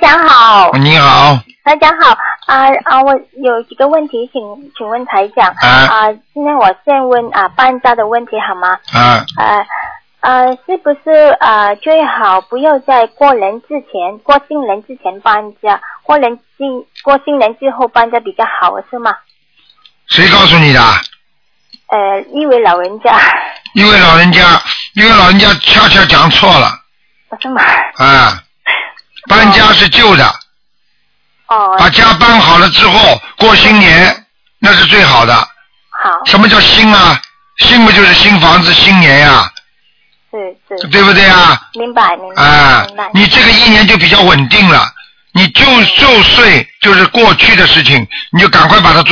长好。 你好。 台长好我有几个问题请问台长今天我先问搬家的问题好吗？是不是最好不要在过新年之前搬家，过新年之后搬家比较好是吗？ 谁告诉你的？ 一位老人家。 一位老人家恰恰讲错了。 是吗？ 搬家是旧的。把家搬好了之后过新年那是最好的。 好。 什么叫新啊？新不就是新房子新年呀？ 是。 对不对啊？ 明白。 你这个一年就比较稳定了，你就岁就是过去的事情，你就赶快把它做